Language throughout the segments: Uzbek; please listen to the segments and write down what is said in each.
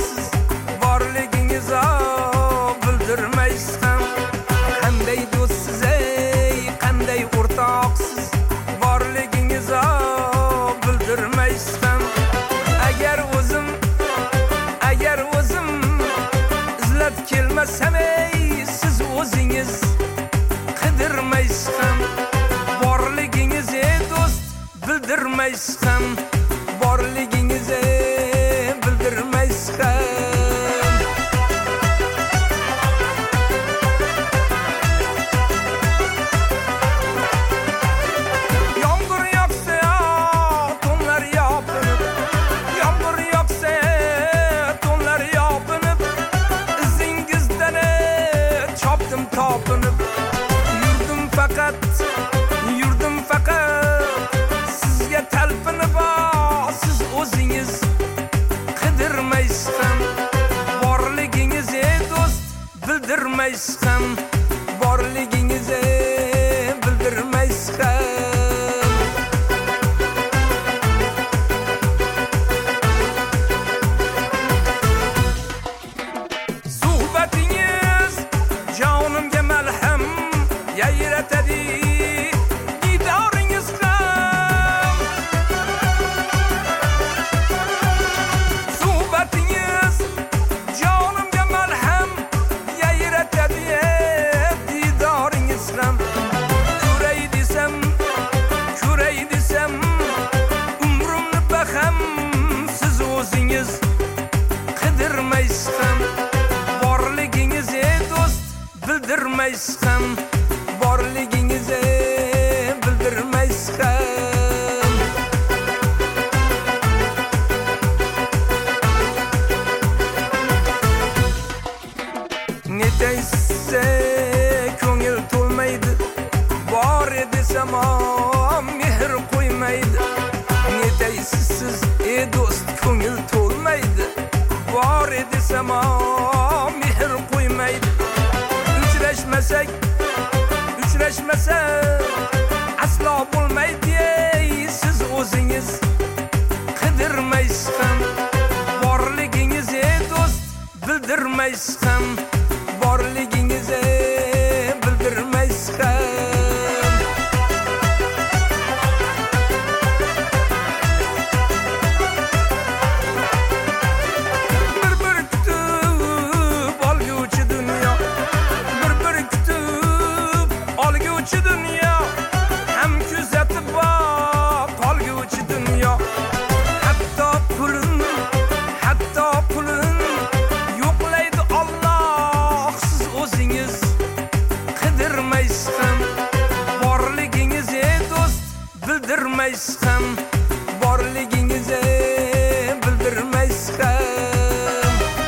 o'rtoqsiz, borligingiz bildirmaysiz ham. Qanday do'stsiz ey, qanday o'rtoqsiz, borligingiz bildirmaysiz ham. Agar o'zim izlab kelmasam ey, siz o'zingiz qidirmaysiz ham. Borligingiz ey do'st bildirmaysiz ham. Borligingiz bildirmaysiz ham. Yomg'ir yog'sa to'nlar yopinib, yomg'ir yog'sa to'nlar yopinib, izingizdan chopdim topinib. Yurdim faqat sizga talpinib, siz o'zingiz qidirmaysiz ham. Borligingiz do'st bildirmaysiz ham. Borligingiz bildirmaysiz ham. Suhbatingiz jonimga malham yayratadi. Qidirmaysiz ham. Borligingiz do'st bildirmaysiz ham. Borligingiz bildirmaysiz ham. Netaysa ko'ngil to'lmaydi, bor desam mehr qo'ymaydi. Netaysiz siz do'st ko'ngil to'lmaydi, bor desam mehr qo'ymaydi. Uchrashmasak aslo bo'lmaydi, siz o'zingiz qidirmaysiz ham. Borligingiz do'st bildirmaysiz ham. Borligingiz bildirmaysiz ham. Bildirmaysiz ham. Borligingiz bildirmaysiz ham.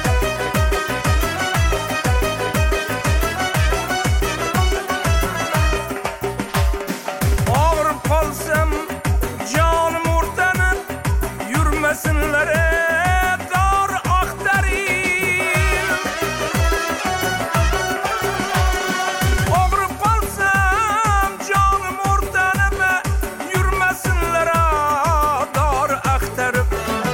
Og'rib qolsam jonim o'rtanib, yurmasinlar dor axtaring. Og'rib qolsam jonim o'rtanib, yurmasinlar dor axtarib.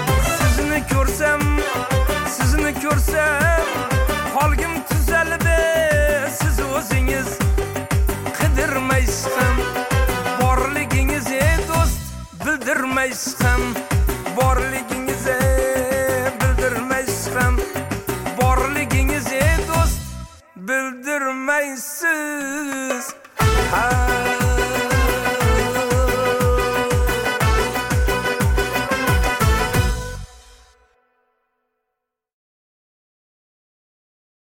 Sizni ko'rsam holgim tuzaldi, siz o'zingiz qidirmaysiz ham. Borligingiz do'st bildirmaysiz ham. Borligingiz bildirmaysiz ham. Borligingiz do'st bildirmaysiz ham.